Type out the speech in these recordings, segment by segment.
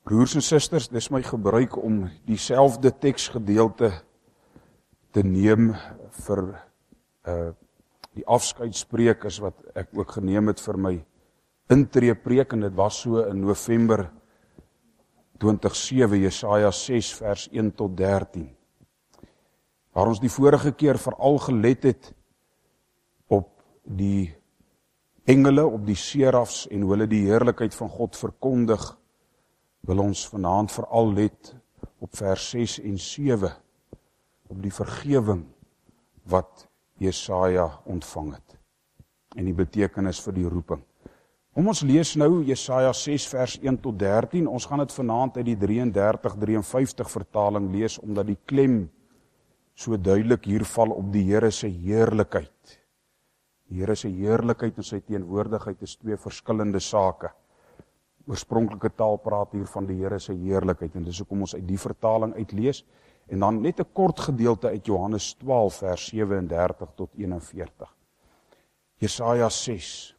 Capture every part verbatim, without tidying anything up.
Broers en susters, dis my gebruik om dieselfde teksgedeelte te neem vir uh, die afskeidspreek as wat ek ook geneem het vir my intreepreek, en dit was so in November twintig sewe, Jesaja ses vers een tot dertien. Waar ons die vorige keer veral gelet het op die engele, op die serafs en hoe hulle die heerlikheid van God verkondig, wil ons vanaand veral let op vers ses en sewe, op die vergewing wat Jesaja ontvang het, en die betekenis vir die roeping. Om ons lees nou Jesaja ses vers een tot dertien, ons gaan dit vanaand uit die drieëndertig drieënvyftig vertaling lees, omdat die klem so duidelik hier val op die Here se heerlikheid. Die Here se heerlikheid en sy teenwoordigheid is twee verskillende sake. Oorspronklike taal praat hier van die Here se heerlikheid, en dis hoekom ons uit die vertaling uitlees, en dan net 'n kort gedeelte uit Johannes twaalf vers sewendertig tot eenenveertig. Jesaja ses.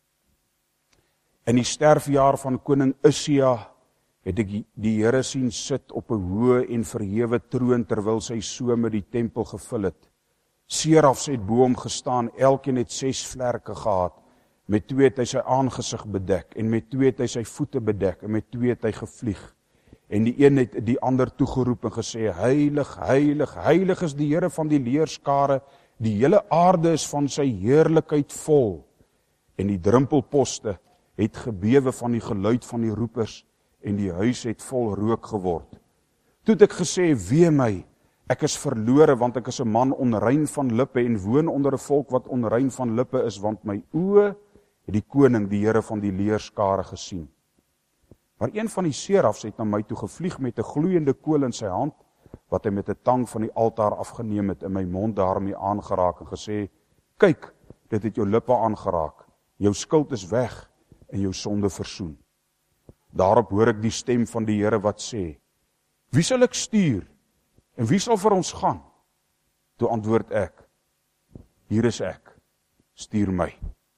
In die sterfjaar van koning Ussia het ek die Here sien sit op 'n hoë en verhewe troon, terwyl sy so met die tempel gevul het. Serafs het bo hom gestaan, elkeen het ses vlerke gehad. Met twee het hy sy aangesig bedek, en met twee het hy sy voete bedek, en met twee het hy gevlieg. En die een het die ander toegeroep en gesê, heilig, heilig, heilig is die Here van die leerskare, die hele aarde is van sy heerlikheid vol. En die drempelposte het gebewe van die geluid van die roepers, en die huis het vol rook geword. Toe het ek gesê, wee my, ek is verlore, want ek is 'n man onrein van lippe, en woon onder 'n volk wat onrein van lippe is, want my oë het die koning, die Here van die leerskare gesien. Maar een van die serafs het na my toe gevlieg met 'n gloeiende kool in sy hand, wat hy met 'n tang van die altaar afgeneem het, en my mond daarmee aangeraak en gesê, kyk, dit het jou lippe aangeraak, jou skuld is weg en jou sonde versoen. Daarop hoor ek die stem van die Here wat sê, wie sal ek stuur en wie sal vir ons gaan? Toe antwoord ek, hier is ek, stuur my.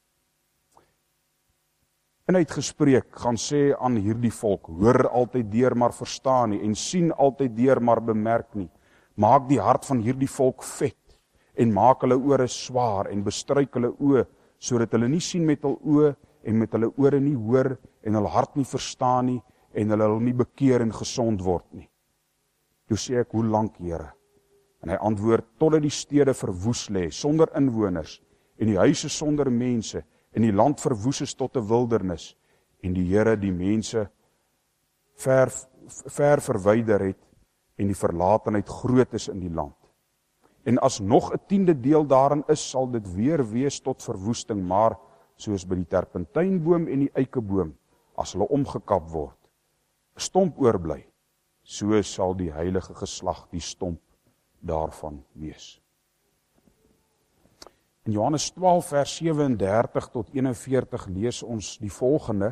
En hy het gespreek, gaan sê aan hierdie volk, hoor altyd deur, maar verstaan nie, en sien altyd deur, maar bemerk nie. Maak die hart van hierdie volk vet, en maak hulle ore swaar, en bestruik hulle oë, sodat hulle nie sien met hul oë, en met hulle ore nie hoor, en hulle hart nie verstaan nie, en hulle hulle nie bekeer en gesond word nie. Toe sê ek, hoe lank, Here? En hy antwoord, totdat die stede verwoes lê, sonder inwoners, en die huise sonder mense, en die land verwoes is tot 'n wildernis, en die Here die mense ver, ver verwyder het, en die verlatenheid groot is in die land. En as nog 'n tiende deel daarin is, sal dit weer wees tot verwoesting, maar soos by die terpentynboom en die eikeboom, as hulle omgekap word, 'n stomp oorbly, so sal die heilige geslag die stomp daarvan wees. In Johannes twaalf vers sewendertig tot eenenveertig lees ons die volgende,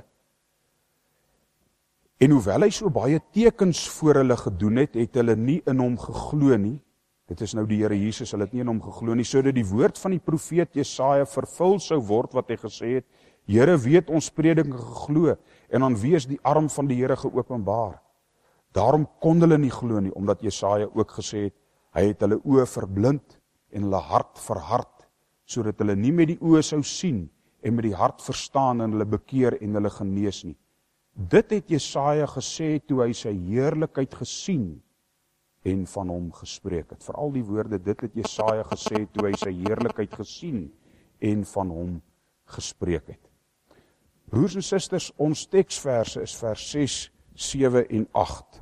en hoewel hy so baie tekens voor hulle gedoen het, het hulle nie in hom geglo nie. Dit is nou die Here Jesus, hulle het nie in hom geglo nie, sodat die woord van die profeet Jesaja vervul sou word, wat hy gesê het, Here weet ons prediking geglo, en aan wie is die arm van die Here geopenbaar. Daarom kon hulle nie glo nie, omdat Jesaja ook gesê het, hy het hulle oë verblind, en hulle hart verhard, sodat hulle nie met die oë sou sien, en met die hart verstaan, en hulle bekeer, en hulle genees nie. Dit het Jesaja gesê, toe hy sy heerlikheid gesien, en van hom gespreek het. Veral die woorde, dit het Jesaja gesê, toe hy sy heerlikheid gesien, en van hom gespreek het. Broers en susters, ons teksverse is vers ses, sewe en agt.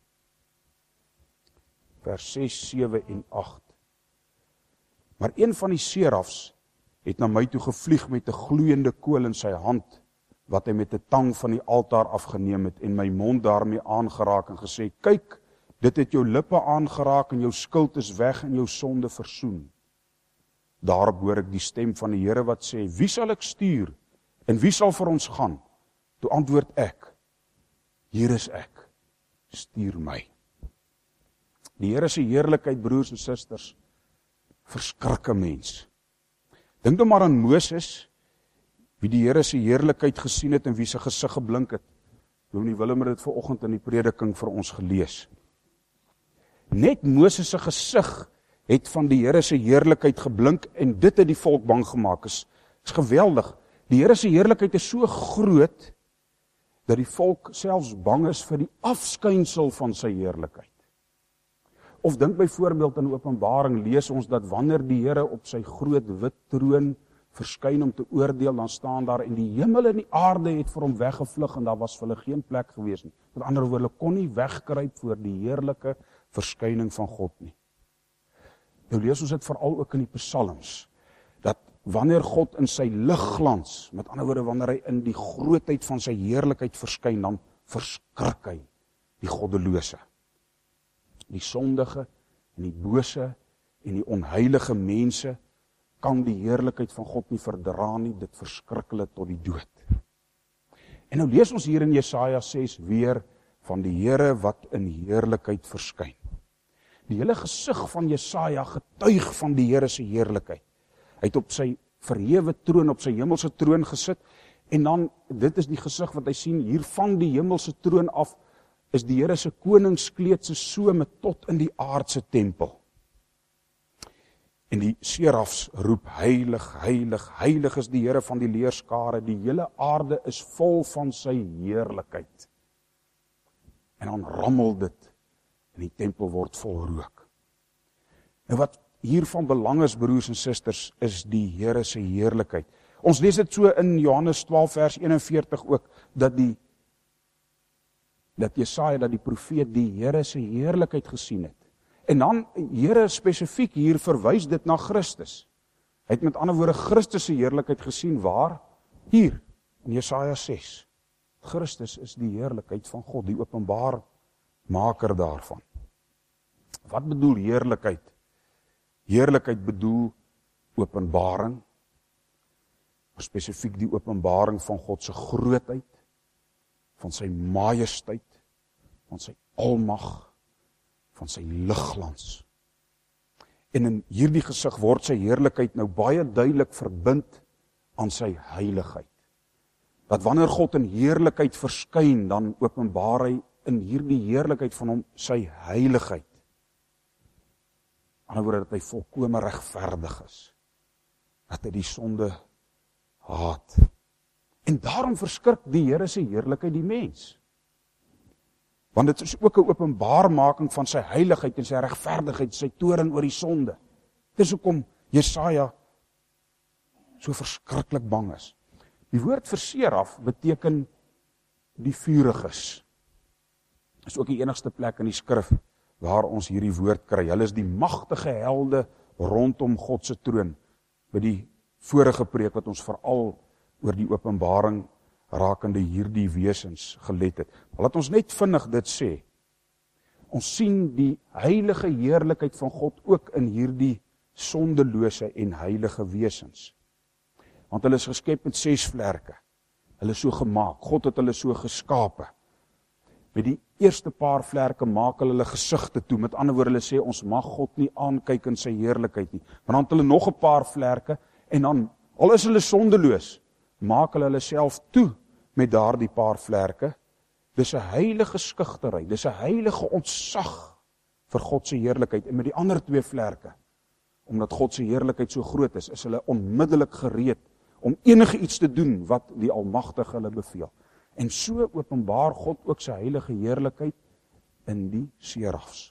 Vers ses, sewe en agt. Maar een van die serafs het na my toe gevlieg met 'n gloeiende kool in sy hand, wat hy met 'n tang van die altaar afgeneem het, en my mond daarmee aangeraak en gesê, kyk, dit het jou lippe aangeraak, en jou skuld is weg, en jou sonde versoen. Daarop hoor ek die stem van die Here wat sê, wie sal ek stuur, en wie sal vir ons gaan? Toe antwoord ek, hier is ek, stuur my. Die Here se heerlikheid, broers en susters, verskrik 'n mens. Dink nou maar aan Moses, wie die Here se heerlikheid gesien het en wie se gesig geblink het. Dominee Willem het dit vanoggend in die prediking vir ons gelees. Net Moses se gesig het van die Here se heerlikheid geblink en dit het die volk bang gemaak. Is, is geweldig. Die Here se heerlikheid is so groot dat die volk selfs bang is vir die afskynsel van sy heerlikheid. Of dink byvoorbeeld in Openbaring lees ons dat wanneer die Here op sy groot wit troon verskyn om te oordeel, dan staan daar en die hemel en die aarde het vir hom weggevlug en daar was vir hulle geen plek gewees nie. Met ander woorde, hulle kon nie wegkruip voor die heerlike verskyning van God nie. Nou lees ons dit veral ook in die psalms, dat wanneer God in sy ligglans, met ander woorde wanneer hy in die grootheid van sy heerlikheid verskyn, dan verskrik hy die goddelose, die sondige en die bose en die onheilige mense kan die heerlikheid van God nie verdra nie, dit verskrik hulle tot die dood. En nou lees ons hier in Jesaja ses weer van die Here wat in heerlikheid verskyn. Die hele gesig van Jesaja getuig van die Here se heerlikheid. Hy het op sy verhewe troon, op sy hemelse troon gesit, en dan, dit is die gesig wat hy sien, hier van die hemelse troon af, is die Here se koningskleed se some tot in die aardse tempel. En die serafs roep, heilig, heilig, heilig is die Here van die leerskare, die hele aarde is vol van sy heerlikheid. En dan rammel dit, en die tempel word vol rook. En wat hier van belang is, broers en susters, is die Here se heerlikheid. Ons lees dit so in Johannes twaalf vers eenenveertig ook, dat die, dat Jesaja, dat die profeet die Here se heerlikheid gesien het. En dan, Here spesifiek hier verwys dit na Christus. Hy het met ander woorde Christus se heerlikheid gesien, waar? Hier, in Jesaja ses. Christus is die heerlikheid van God, die openbaarmaker daarvan. Wat bedoel heerlikheid? Heerlikheid bedoel openbaring, spesifiek die openbaring van God se grootheid, van sy majesteit, van sy almag, van sy ligglans. En in hierdie gesig word sy heerlikheid nou baie duidelik verbind aan sy heiligheid. Dat wanneer God in heerlikheid verskyn, dan openbaar hy in hierdie heerlikheid van hom sy heiligheid. Aan die ander woorde dat hy volkome regverdig is. Dat hy die sonde haat. En daarom verskrik die Here se heerlikheid die mens. Want dit is ook 'n openbaarmaking van sy heiligheid en sy regverdigheid, sy toorn oor die sonde. Dis hoekom Jesaja so verskriklik bang is. Die woord vir seraf beteken die vuriges. Is ook die enigste plek in die skrif waar ons hierdie woord kry. Hulle is die magtige helde rondom God se troon. By die vorige preek wat ons veral oor die openbaring rakende hierdie wesens gelet het. Maar laat ons net vinnig dit sê. Ons sien die heilige heerlikheid van God ook in hierdie sondelose en heilige wesens. Want hulle is geskep met ses vlerke. Hulle is so gemaak. God het hulle so geskape. Met die eerste paar vlerke maak hulle hulle gesigte toe. Met ander woorde, hulle sê ons mag God nie aankyk in sy heerlikheid nie. Maar dan het hulle nog 'n paar vlerke en dan, al is hulle sondeloos, maak hulle hulle self toe met daardie paar vlerke. Dis 'n heilige skugtery, dis 'n heilige ontsag vir God se heerlikheid. En met die ander twee vlerke, omdat God se heerlikheid so groot is, is hulle onmiddellik gereed om enige iets te doen wat die Almagtige hulle beveel. En so openbaar God ook sy heilige heerlikheid in die serafs.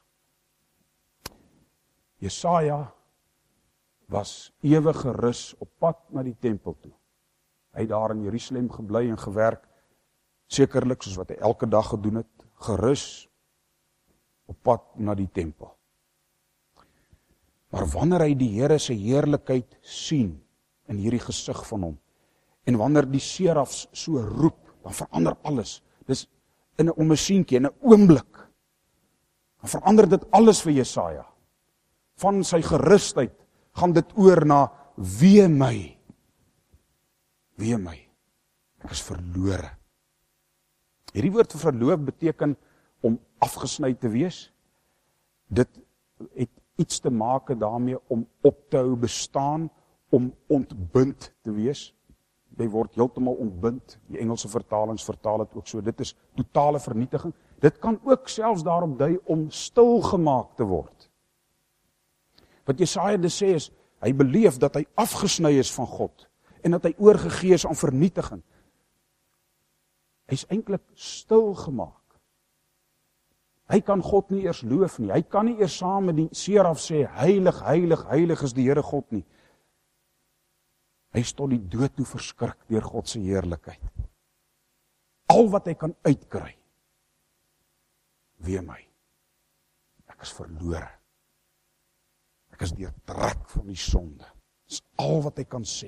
Jesaja was ewig gerus op pad na die tempel toe. Hy het daar in Jerusalem gebly en gewerk, sekerlik soos wat hy elke dag gedoen het, gerus op pad na die tempel. Maar wanneer hy die Here se heerlikheid sien in hierdie gesig van hom, en wanneer die serafs so roep, dan verander alles. Dis in 'n ommesientjie, in 'n oomblik. Dan verander dit alles vir Jesaja. Van sy gerusheid gaan dit oor na wee my. Wee my. Ek is verlore. Hierdie woord vir verloof beteken om afgesny te wees. Dit het iets te maak daarmee om op te hou bestaan, om ontbind te wees. jy word heeltemal ontbind. Die Engelse vertalings vertaal het ook so. Dit is totale vernietiging. Dit kan ook selfs daarop dui om stil gemaak te word. Wat Jesaja dus sê is, hy beleef dat hy afgesny is van God en dat hy oorgegee is aan vernietiging. Hy is eintlik stil gemaak. Hy kan God nie eers loof nie. Hy kan nie eers saam met die seraf sê, heilig, heilig, heilig is die Here God nie. Hy is tot die dood toe verskrik deur God se heerlikheid. Al wat hy kan uitkry, wee my, ek is verlore. Ek is deurtrek van die sonde. Dis al wat hy kan sê.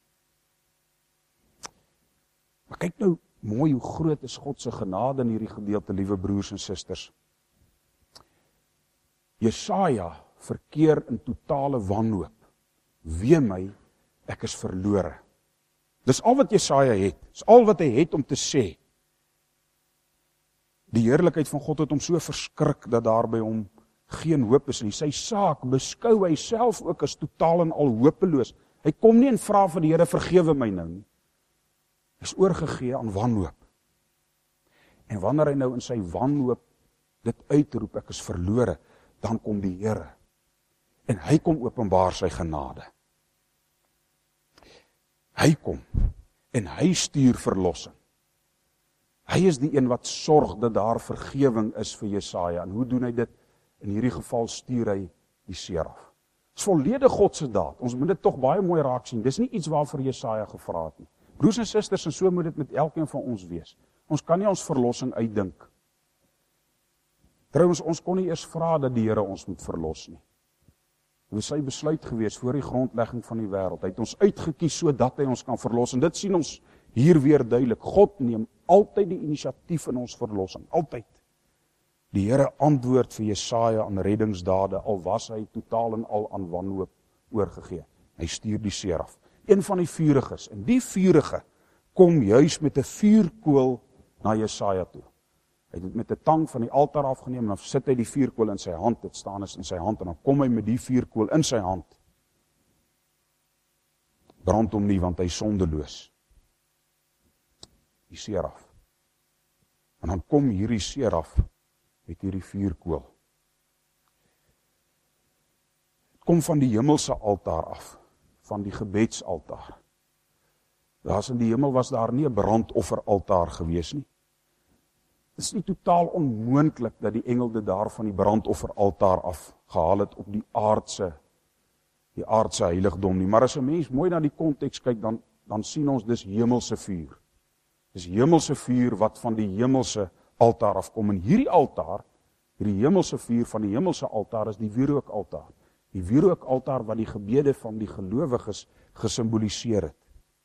Maar kyk nou mooi hoe groot is God se genade in hierdie gedeelte, liewe broers en susters. Jesaja verkeer in totale wanhoop. Wee my, ek is verlore. Dis al wat Jesaja het. Dis al wat hy het om te sê. Die heerlikheid van God het hom so verskrik dat daar by hom geen hoop is nie. Sy saak beskou hy self ook as totaal en al hopeloos. Hy kom nie en vra vir die Here, vergewe my nou nie. Hy is oorgegee aan wanhoop. En wanneer hy nou in sy wanhoop dit uitroep, ek is verlore, dan kom die Here. En hy kom openbaar sy genade. Hy kom en hy stuur verlossing. Hy is die een wat sorg dat daar vergewing is vir Jesaja. En hoe doen hy dit? In hierdie geval stuur hy die seraf. Dit is volledig God se daad. Ons moet dit tog baie mooi raak sien. Dis nie iets waarvoor Jesaja gevra het nie. Broers en susters, en so moet dit met elkeen van ons wees. Ons kan nie ons verlossing uitdink. Trouwens, ons kon nie eers vra dat die Here ons moet verlos nie. Dit was sy besluit gewees voor die grondlegging van die wêreld. Hy het ons uitgekies sodat hy ons kan verlos. En dit sien ons hier weer duidelik. God neem altyd die inisiatief in ons verlossing. Altyd. Die Here antwoord vir Jesaja aan reddingsdade, al was hy totaal en al aan wanhoop oorgegee. Hy stuur die seraf. Een van die vuriges. En die vurige kom juis met 'n vuurkool na Jesaja toe. Hy het dit met 'n tang van die altaar afgeneem en dan sit hy die vuurkool in sy hand. Dit staan is in sy hand en dan kom hy met die vuurkool in sy hand. Brand hom nie, want hy is sondeloos. Die seraf. En dan kom hierdie seraf met hierdie vuurkool. Het kom van die hemelse altaar af, van die gebedsaltaar. Daar's in die hemel was daar nie 'n brandofferaltaar gewees nie. Dit is nie totaal onmoontlik dat die engel dit daar van die brandofferaltaar af gehaal het op die aardse, die aardse heiligdom nie. Maar as 'n mens mooi na die konteks kyk, dan, dan sien ons dis hemelse vuur. Dis hemelse vuur wat van die hemelse altaar afkom. En hierdie altaar, hierdie hemelse vuur van die hemelse altaar is die wierookaltaar. Die wierookaltaar wat die gebede van die gelowiges gesimboliseer het.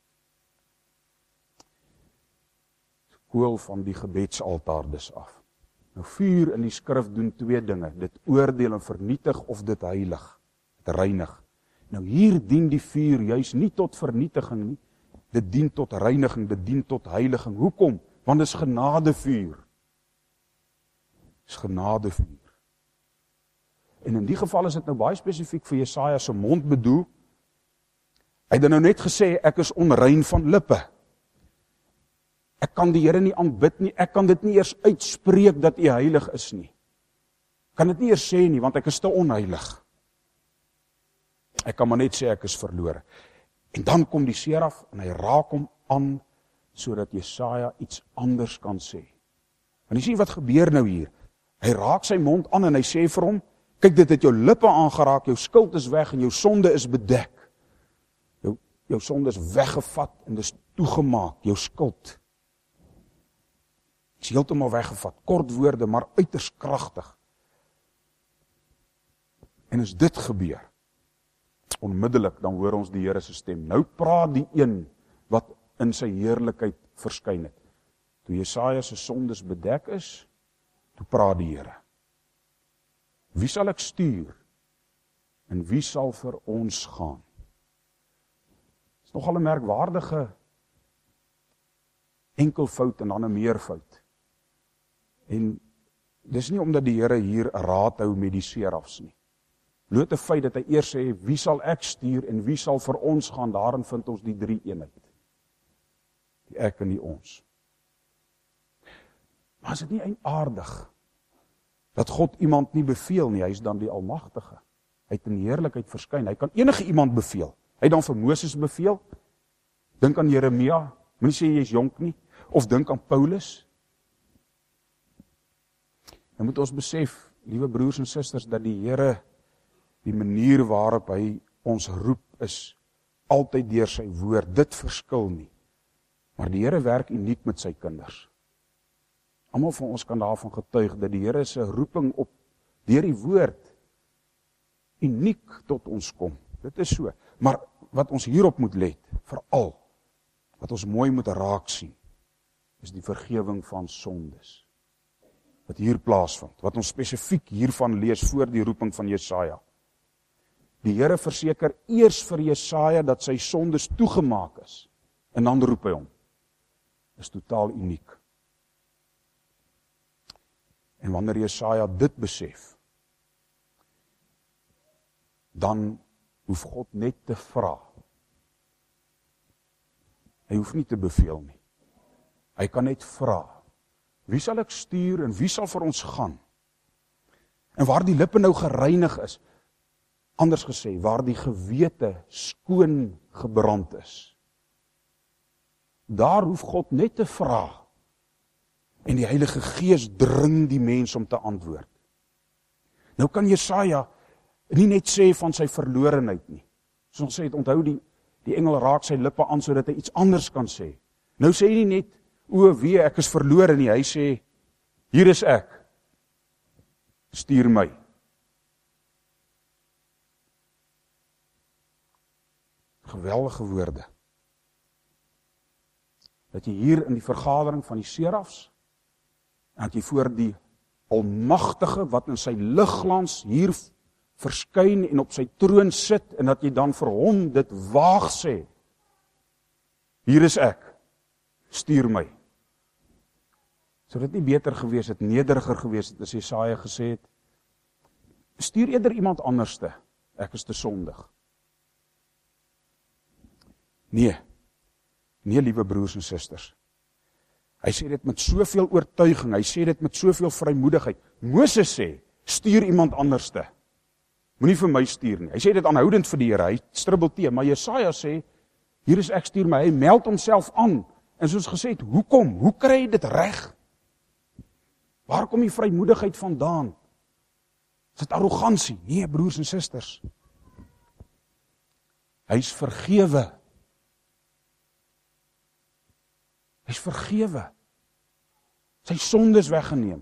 Kool van die gebedsaltaar dus af. Nou vuur in die skrif doen twee dinge. Dit oordeel en vernietig of dit heilig. Dit reinig. Nou hier dien die vuur juis nie tot vernietiging nie. Dit dien tot reiniging, dit dien tot heiliging. Hoekom? Want dit is genadevuur. Dit is genadevuur. En in die geval is dit nou baie spesifiek vir Jesaja se mond bedoel. Hy het nou net gesê, ek is onrein van lippe. Ek kan die Here nie aanbid nie, ek kan dit nie eers uitspreek dat hy heilig is nie. Ek kan dit nie eers sê nie, want ek is te onheilig. Ek kan maar net sê ek is verlore. En dan kom die seraf en hy raak hom aan, sodat Jesaja iets anders kan sê. En jy sien wat gebeur nou hier. Hy raak sy mond aan en hy sê vir hom, kyk, dit het jou lippe aangeraak, jou skuld is weg en jou sonde is bedek. Jou, jou sonde is weggevat en dis toegemaak, jou skuld. Is heeltemal weggevat, kort woorde, maar uiters kragtig. En as dit gebeur, onmiddellik dan hoor ons die Here se stem. Nou praat die een wat in sy heerlikheid verskyn het. Toe Jesaja se sondes bedek is, toe praat die Here. Wie sal ek stuur? En wie sal vir ons gaan? Dit is nogal 'n merkwaardige enkelfout en dan 'n meerfout. En dis nie omdat die Here hier 'n raad hou met die serafs nie. Bloot 'n feit dat hy eers sê, wie sal ek stuur en wie sal vir ons gaan, daarin vind ons die drie eenheid. Die ek en die ons. Maar is dit nie eienaardig, dat God iemand nie beveel nie, hy is dan die Almagtige. Hy het in heerlikheid verskyn, hy kan enige iemand beveel. Hy het dan vir Moses beveel, dink aan Jeremia, moenie sê jy is jonk nie, of dink aan Paulus. Nou moet ons besef, liewe broers en susters, dat die Here, die manier waarop hy ons roep is, altyd deur sy woord, dit verskil nie. Maar die Here werk uniek met sy kinders. Almal van ons kan daarvan getuig, dat die Here se roeping op, deur die woord, uniek tot ons kom. Dit is so. Maar wat ons hierop moet let, veral, wat ons mooi moet raak sien, is die vergewing van sondes. Wat hier plaasvind, wat ons spesifiek hiervan lees voor die roeping van Jesaja. Die Here verseker eers vir Jesaja dat sy sondes toegemaak is, en dan roep hy hom. Is totaal uniek. En wanneer Jesaja dit besef, dan hoef God net te vra. Hy hoef nie te beveel nie. Hy kan net vra. Wie sal ek stuur en wie sal vir ons gaan? En waar die lippe nou gereinig is, anders gesê, waar die gewete skoon gebrand is, daar hoef God net te vra. En die Heilige Gees dring die mens om te antwoord. Nou kan Jesaja nie net sê van sy verlorenheid nie. Soos ons sê, het onthou die, die engel raak sy lippe aan, sodat hy iets anders kan sê. Nou sê hy nie net, o wee, ek is verlore nie, hy sê, hier is ek, stuur my. Geweldige woorde. Dat jy hier in die vergadering van die serafs, en dat jy voor die Almagtige wat in sy ligglans hier verskyn en op sy troon sit, en dat jy dan vir hom dit waag sê, hier is ek, stuur my. Sou dit nie beter gewees het, nederiger gewees het, as Jesaja gesê het, stuur eerder iemand anderste, ek is te sondig. Nee, nee liewe broers en susters, hy sê dit met soveel oortuiging, hy sê dit met soveel vrymoedigheid. Moses sê, stuur iemand anderste. Moenie vir my stuur nie. Hy sê dit aanhoudend vir die Here, hy stribbel teen, maar Jesaja sê, hier is ek, stuur my. Hy meld homself aan. En soos gesê het, hoekom? Hoe kry hy dit reg? Waar kom die vrymoedigheid vandaan? Is dit arrogansie? Nee, broers en susters. Hy is vergewe. Hy is vergewe. Sy sonde is weggeneem.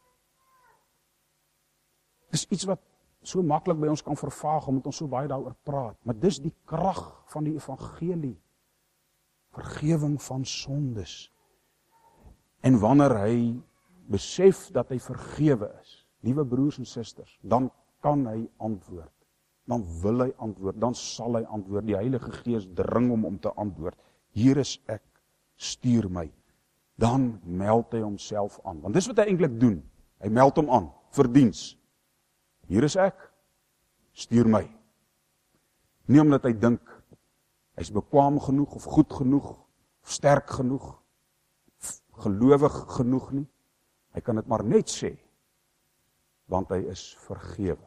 Dis iets wat so maklik by ons kan vervaag, omdat ons so baie daaroor praat. Maar dis die krag van die evangelie. Vergewing van sondes. En wanneer hy besef dat hy vergewe is, liewe broers en susters, dan kan hy antwoord. Dan wil hy antwoord, dan sal hy antwoord. Die Heilige Gees dring hom om te antwoord. Hier is ek. Stuur my, dan meld hy homself aan. Want dis wat hy eintlik doen. Hy meld hom aan, vir diens. Hier is ek, stuur my. Nie omdat hy dink, hy is bekwaam genoeg, of goed genoeg, of sterk genoeg, of gelowig genoeg nie. Hy kan dit maar net sê, want hy is vergewe.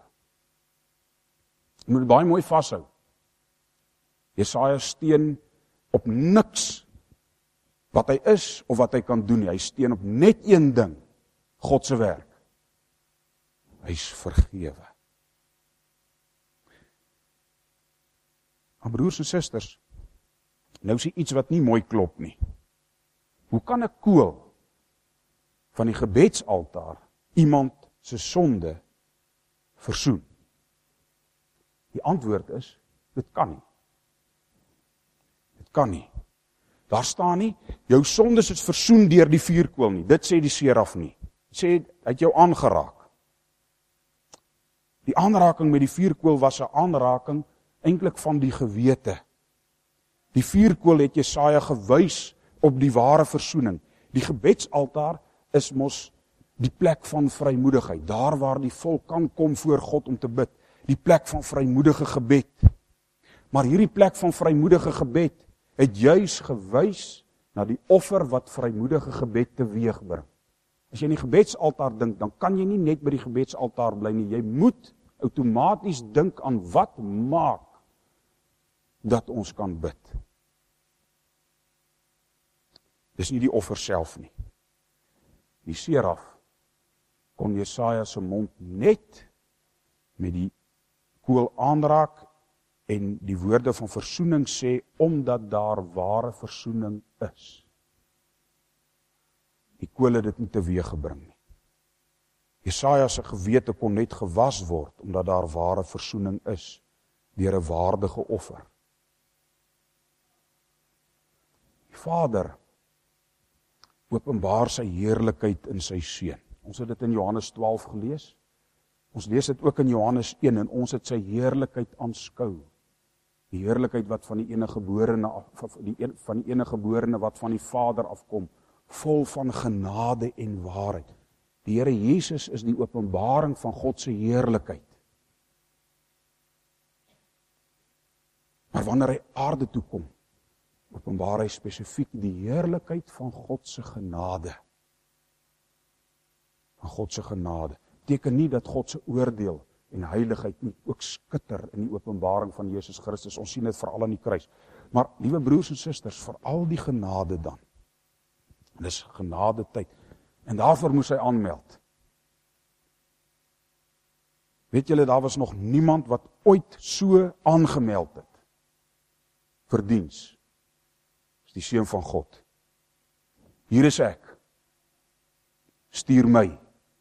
Jy moet baie mooi vashou. Jesaja steun op niks, wat hy is, of wat hy kan doen nie. Hy steun op net een ding, God se werk. Hy is vergewe. Maar broers en susters, nou is iets wat nie mooi klop nie. Hoe kan 'n kool van die gebedsaltaar iemand se sonde versoen? Die antwoord is, dit kan nie. Dit kan nie. Daar staan nie, jou sondes is versoen deur die vuurkoel nie. Dit sê die seraf nie. Sê, hy het jou aangeraak. Die aanraking met die vuurkoel was 'n aanraking eintlik van die gewete. Die vuurkoel het Jesaja gewys op die ware versoening. Die gebedsaltaar is mos die plek van vrymoedigheid. Daar waar die volk kan kom voor God om te bid. Die plek van vrymoedige gebed. Maar hierdie plek van vrymoedige gebed het juis gewys na die offer wat vrymoedige gebed teweeg bring. As jy in die gebedsaltaar dink, dan kan jy nie net by die gebedsaltaar bly nie. Jy moet outomaties dink aan wat maak dat ons kan bid. Dis nie die offer self nie. Die seraf kon Jesaja se mond net met die kool aanraak en die woorde van versoening sê, omdat daar ware versoening is. Die kool het dit nie teweeg gebring nie. Jesaja se gewete kon net gewas word, omdat daar ware versoening is, deur 'n waardige offer. Die Vader openbaar sy heerlikheid in sy Seun. Ons het dit in Johannes twaalf gelees. Ons lees dit ook in Johannes een, en ons het sy heerlikheid aanskou. Die heerlikheid wat van die enige geborene van die enige geborene wat van die Vader afkom, vol van genade en waarheid. Die Here Jesus is die openbaring van God se heerlikheid. Maar wanneer hy aarde toe kom, openbaar hy spesifiek die heerlikheid van God se genade. Van God se genade. Beteken nie dat God se oordeel en heiligheid nie ook skitter in die openbaring van Jesus Christus. Ons sien dit veral aan die kruis. Maar, liewe broers en susters, veral die genade dan. Dis genade tyd. En daarvoor moes hy aanmeld. Weet julle, daar was nog niemand wat ooit so aangemeld het. Vir diens. Dis die Seun van God. Hier is ek. Stuur my.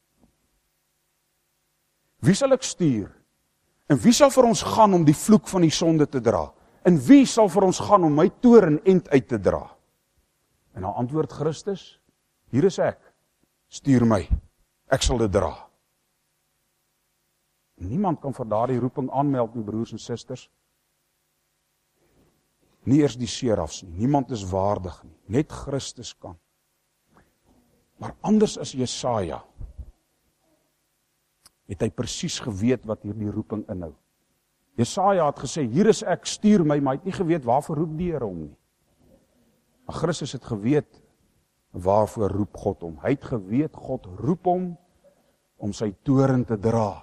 Wie sal ek stuur? En wie sal vir ons gaan om die vloek van die sonde te dra? En wie sal vir ons gaan om my toorn end uit te dra? En dan antwoord Christus, hier is ek, stuur my, ek sal dit dra. Niemand kan vir daardie roeping aanmeld nie, broers en susters. Nie eers die serafs nie, niemand is waardig nie, net Christus kan. Maar anders as Jesaja, het hy presies geweet wat hierdie roeping inhou. Jesaja het gesê, hier is ek, stuur my, maar hy het nie geweet waarvoor roep die Here hom nie. Maar Christus het geweet waarvoor roep God hom. Hy het geweet God roep hom om sy toorn te dra.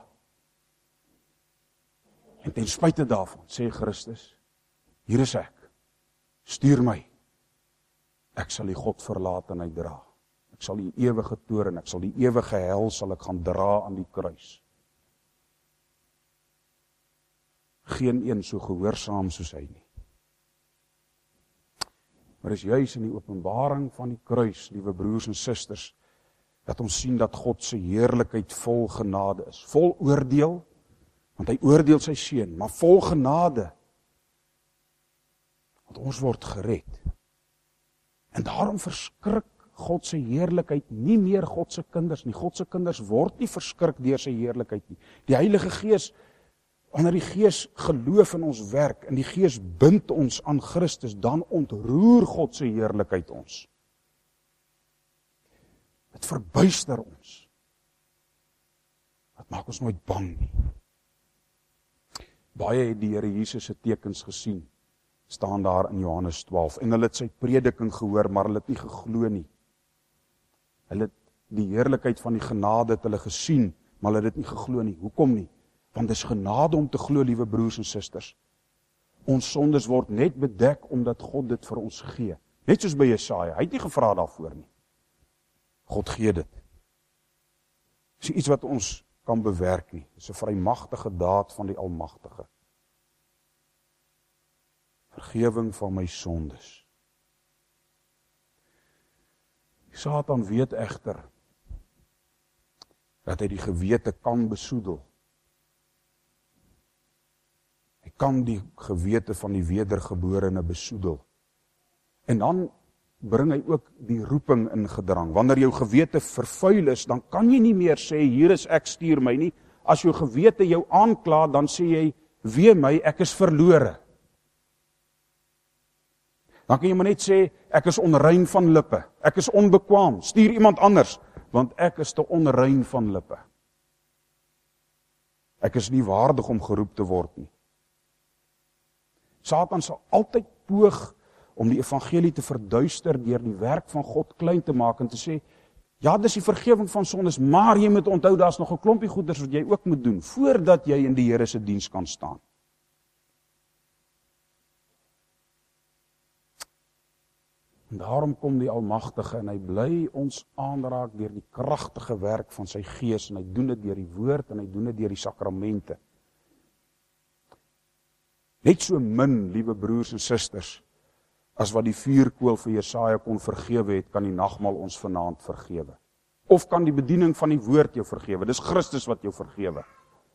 En ten spyte daarvan sê Christus, hier is ek, stuur my. Ek sal die God verlaat en hy dra. Ek sal die ewige toorn, ek sal die ewige hel sal ek gaan dra aan die kruis. Geen een so gehoorsaam soos hy nie. Maar is juis in die openbaring van die kruis, liewe broers en susters, dat ons sien dat God se heerlikheid vol genade is. Vol oordeel, want hy oordeel sy seun, maar vol genade. Want ons word gered. En daarom verskrik God se heerlikheid nie meer God se kinders nie. God se kinders word nie verskrik deur sy heerlikheid nie. Die Heilige Gees, wanneer die Gees geloof in ons werk, en die Gees bind ons aan Christus, dan ontroer God se heerlikheid ons. Het verbuister ons. Het maak ons nooit bang nie. Baie het die Here Jesus se tekens gesien, staan daar in Johannes twaalf, en hulle het sy prediking gehoor, maar hulle het nie geglo nie. Hulle het die heerlikheid van die genade het hulle gesien, maar hulle het dit nie geglo nie. Hoekom nie? Want dis genade om te glo, liewe broers en susters. Ons sondes word net bedek omdat God dit vir ons gee. Net soos by Jesaja, hy het nie gevra daarvoor nie. God gee dit. Dis iets wat ons kan bewerk nie. Dis 'n vrymagtige daad van die Almagtige. Vergewing van my sondes. Die Satan weet egter dat hy die gewete kan besoedel. Hy kan die gewete van die wedergeborene besoedel. En dan bring hy ook die roeping in gedrang. Wanneer jou gewete vervuil is, dan kan jy nie meer sê, hier is ek, stuur my nie. As jou gewete jou aankla, dan sê jy, wee my, ek is verlore. Dan kan jy maar net sê, ek is onrein van lippe, ek is onbekwaam, stuur iemand anders, want ek is te onrein van lippe. Ek is nie waardig om geroep te word nie. Satan sal altyd poog om die evangelie te verduister deur die werk van God klein te maak en te sê, ja, dis die vergifnis van sondes, maar jy moet onthou, daar's nog 'n klompie goeders wat jy ook moet doen, voordat jy in die Here se diens kan staan. En daarom kom die Almagtige en hy bly ons aanraak deur die kragtige werk van sy Gees en hy doen dit deur die woord en hy doen dit deur die sakramente. Net so min, liewe broers en susters, as wat die vuurkoel vir Jesaja kon vergewe het, kan die nagmaal ons vanaand vergewe. Of kan die bediening van die woord jou vergewe. Dis Christus wat jou vergewe.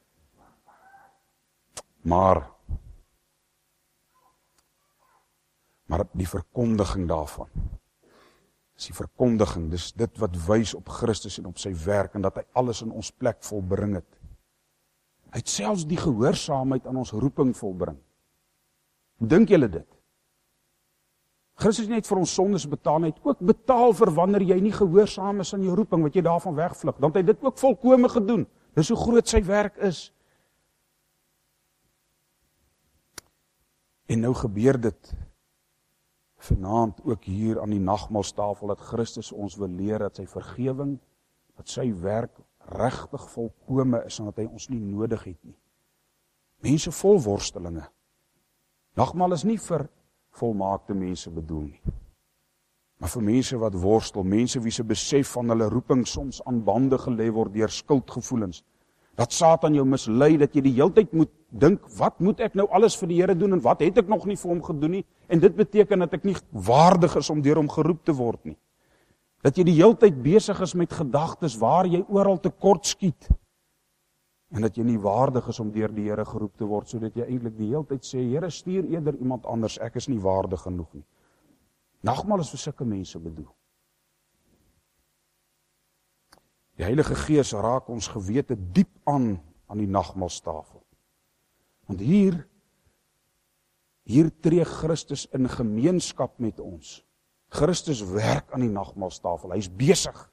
Maar, maar die verkondiging daarvan, dis die verkondiging, dis dit wat wys op Christus en op sy werk, en dat hy alles in ons plek volbring het. Hy het selfs die gehoorsaamheid aan ons roeping volbring. Hoe dink julle dit? Christus net vir ons sondes betaal, hy het ook betaal vir wanneer jy nie gehoorsaam is aan jou roeping, wat jy daarvan wegvlug, dan het hy dit ook volkome gedoen. Dis hoe groot sy werk is. En nou gebeur dit vanaand ook hier aan die nagmaalstafel, dat Christus ons wil leer dat sy vergewing, dat sy werk regtig volkome is, en dat hy ons nie nodig het nie. Mense vol worstelinge. Nagmaal is nie vir volmaakte mense bedoel nie, maar vir mense wat worstel, mense wie se besef van hulle roeping soms aan bande gelê word deur skuldgevoelens, dat Satan jou mislei, dat jy die hele tyd moet dink, wat moet ek nou alles vir die Here doen, en wat het ek nog nie vir hom gedoen nie, en dit beteken dat ek nie waardig is om deur hom geroep te word nie, dat jy die hele tyd besig is met gedagtes waar jy oral tekort skiet, en dat jy nie waardig is om deur die Here geroep te word, sodat jy eintlik die hele tyd sê, Here, stuur eerder iemand anders, ek is nie waardig genoeg nie. Nagmaal is vir sulke mense bedoel. Die Heilige Gees raak ons gewete diep aan aan die nagmaalstafel. Want hier, hier tree Christus in gemeenskap met ons. Christus werk aan die nagmaalstafel, hy is besig.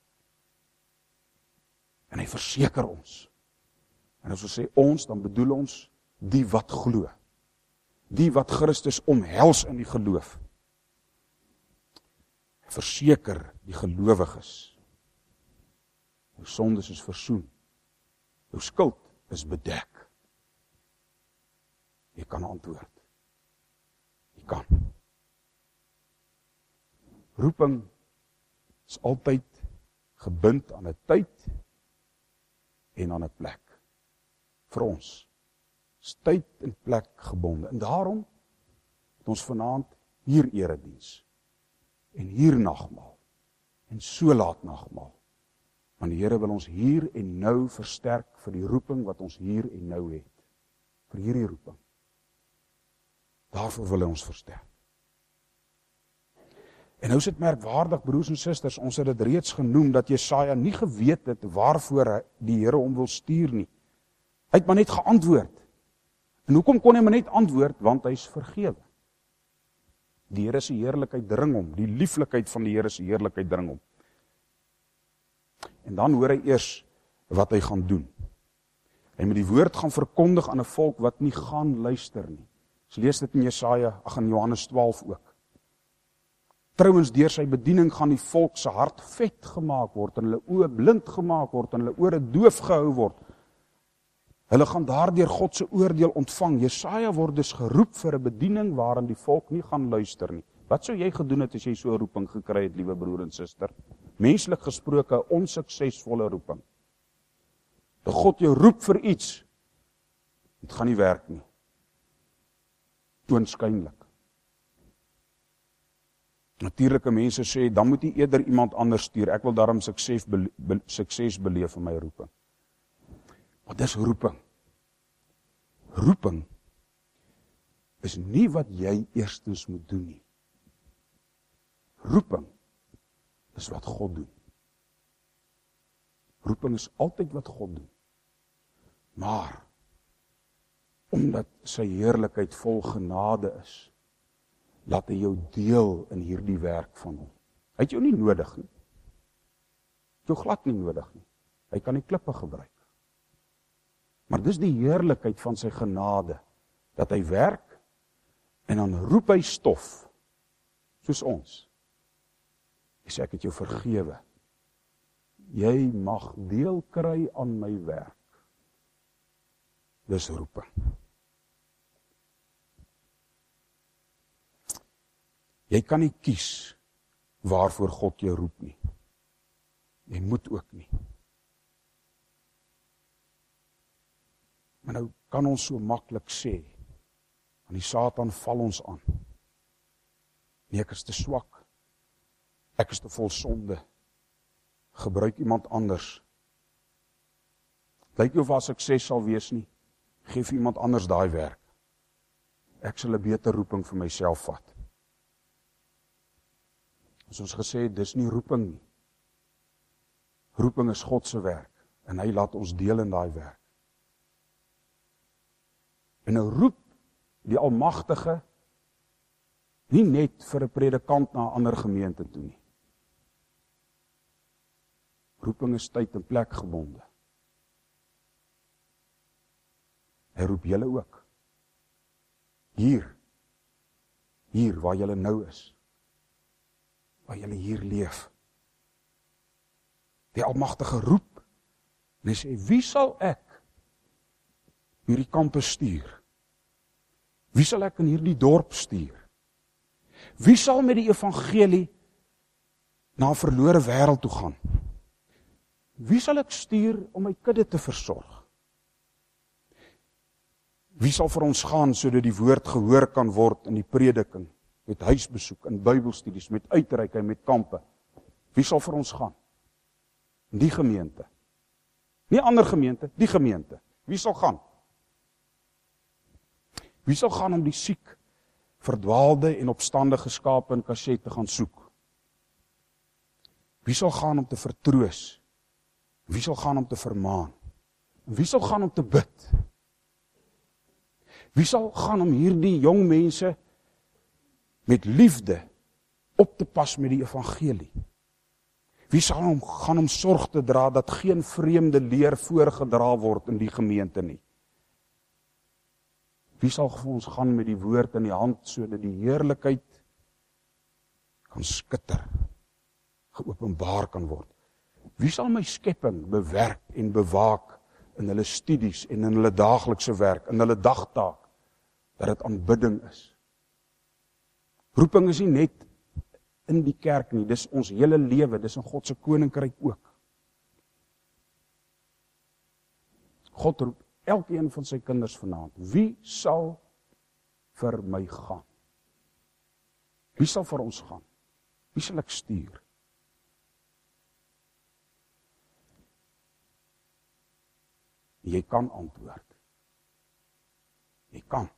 En hy verseker ons. En as ons sê ons, dan bedoel ons die wat glo. Die wat Christus omhels in die geloof. Verseker die gelowiges. Jou sondes is versoen. Jou skuld is bedek. Jy kan antwoord. Jy kan. Roeping is altyd gebind aan 'n tyd en aan 'n plek. Vir ons is tyd en plek gebonde. En daarom het ons vanaand hier erediens en hier nagmaal en so laat nagmaal. Want die Here wil ons hier en nou versterk vir die roeping wat ons hier en nou het. Vir hierdie roeping. Daarvoor wil hy ons versterk. En nou is dit merkwaardig, broers en susters, ons het dit reeds genoem, dat Jesaja nie geweet het waarvoor die Here hom wil stuur nie. Hy het maar net geantwoord. En hoekom kon hy maar net antwoord? Want hy is vergewe. Die Here se heerlikheid dring hom, die lieflikheid van die Here se heerlikheid dring hom. En dan hoor hy eers wat hy gaan doen. Hy moet die woord gaan verkondig aan 'n volk wat nie gaan luister nie. Ons lees dit in Jesaja, ag in Johannes twaalf ook. Trouwens, deur sy bediening gaan die volk se hart vet gemaak word, en hulle oë blind gemaak word, en hulle ore doof gehou word. Hulle gaan daardeur God se oordeel ontvang. Jesaja word dus geroep vir 'n bediening waarin die volk nie gaan luister nie. Wat sou jy gedoen het as jy so 'n roeping gekry het, liewe broer en suster? Menslik gesproke, 'n onsuksesvolle roeping. Dat God jou roep vir iets, dit gaan nie werk nie. Oënskynlik. Natuurlike mense sê, dan moet jy eerder iemand anders stuur. Ek wil daarom sukses, bele, be, sukses beleef in my roeping. Maar dis roeping. Roeping is nie wat jy eerstens moet doen nie. Roeping is wat God doen. Roeping is altyd wat God doen. Maar, omdat sy heerlikheid vol genade is, laat hy jou deel in hierdie werk van hom. Hy het jou nie nodig nie. Jou glad nie nodig nie. Hy kan die klippe gebruik. Maar dis die heerlikheid van sy genade, dat hy werk, en dan roep hy stof, soos ons. Hy sê, ek het jou vergewe. Jy mag deel kry aan my werk. Dis roeping. Jy kan nie kies waarvoor God jou roep nie. Jy moet ook nie. Maar nou kan ons so maklik sê, aan die Satan val ons aan. Nee, ek is te swak. Ek is te vol sonde. Gebruik iemand anders. Lyk nie of daar sukses sal wees nie. Geef iemand anders daai werk. Ek sal 'n beter roeping vir myself vat. As ons gesê het, dis nie roeping nie. Roeping is God se werk en hy laat ons deel in daai werk. En nou roep die Almagtige nie net vir 'n predikant na 'n ander gemeente toe nie. Roeping is tyd en plek gebonde. Hy roep julle ook. Hier. Hier waar julle nou is. Waar julle hier leef. Die Almagtige roep. En hy sê, wie sal ek hierdie kampe stuur? Wie sal ek in hierdie dorp stuur? Wie sal met die evangelie na 'n verlore wêreld toe gaan? Wie sal ek stuur om my kudde te versorg? Wie sal vir ons gaan sodat die woord gehoor kan word in die prediking, met huisbesoek, in Bybelstudies, met uitreik en met kampe? Wie sal vir ons gaan? Die gemeente. Nie ander gemeente, die gemeente. Wie sal gaan? Wie sal gaan om die siek, verdwaalde en opstandige skape in Kasset te gaan soek? Wie sal gaan om te vertroos? Wie sal gaan om te vermaan? Wie sal gaan om te bid? Wie sal gaan om hierdie jong mense met liefde op te pas met die evangelie? Wie sal om, gaan om sorg te dra dat geen vreemde leer voorgedra word in die gemeente nie? Wie sal vir ons gaan met die woord in die hand sodat die heerlikheid kan skitter, geopenbaar kan word? Wie sal my skepping bewerk en bewaak in hulle studies en in hulle daaglikse werk, in hulle dagtaak, dat dit aanbidding is? Roeping is nie net in die kerk nie, dis ons hele lewe, dis in God se koninkryk ook. God roep elkeen van sy kinders vanaand, wie sal vir my gaan? Wie sal vir ons gaan? Wie sal ek stuur? Jy kan antwoord. Jy kan.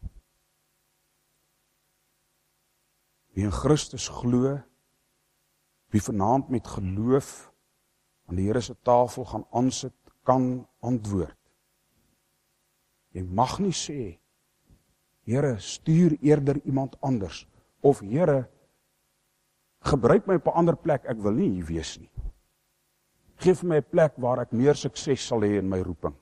Wie in Christus glo, wie vanaand met geloof aan die Here se tafel gaan aansit, kan antwoord. Jy mag nie sê, Here, stuur eerder iemand anders, of Here, gebruik my op 'n ander plek, ek wil nie hier wees nie. Geef my 'n plek waar ek meer sukses sal hê in my roeping.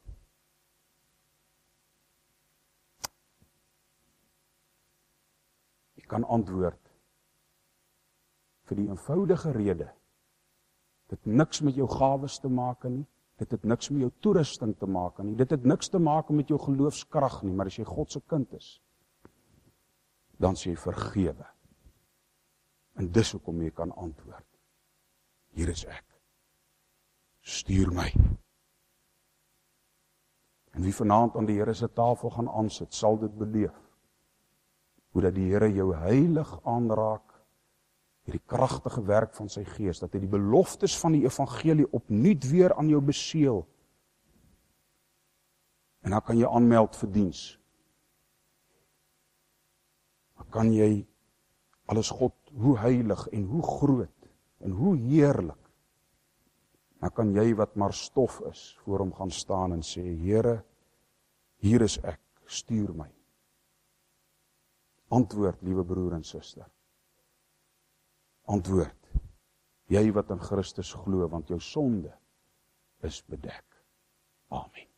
Jy kan antwoord vir die eenvoudige rede, dit het niks met jou gawes te maak nie, dit het niks met jou toerusting te maak nie, dit het niks te maak met jou geloofskrag nie, maar as jy God se kind is, dan sê jy vergewe. En dis hoekom jy kan antwoord. Hier is ek. Stuur my. En wie vanaand aan die Here se tafel gaan aansit, sal dit beleef. Hoe dat die Here jou heilig aanraak, hierdie kragtige werk van sy Gees, dat hy die beloftes van die evangelie opnuut weer aan jou beseël. En dan kan jy aanmeld vir diens. Dan kan jy alles God, hoe heilig en hoe groot en hoe heerlik. Dan kan jy wat maar stof is, voor hom gaan staan en sê, Here, hier is ek, stuur my. Antwoord, liewe broer en suster. Antwoord, jy wat in Christus glo, want jou sonde is bedek. Amen.